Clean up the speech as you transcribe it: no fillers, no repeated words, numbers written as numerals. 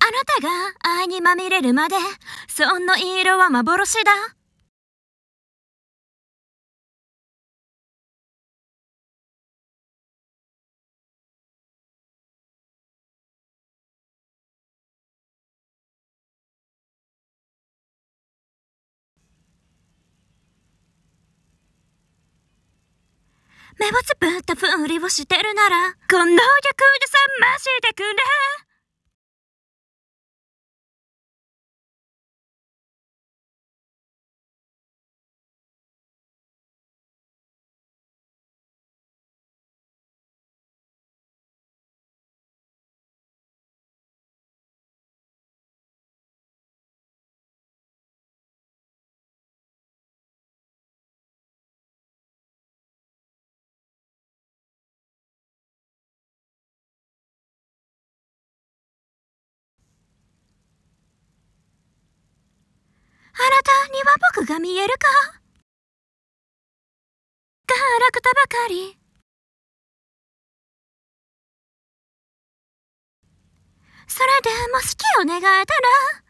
なたが愛にまみれるまで、その色は幻だ。目をつぶったふりをしてるなら、この役で覚ましてくれ。あなたには僕が見えるか？ガラクタばかり。それでも好きを願えたら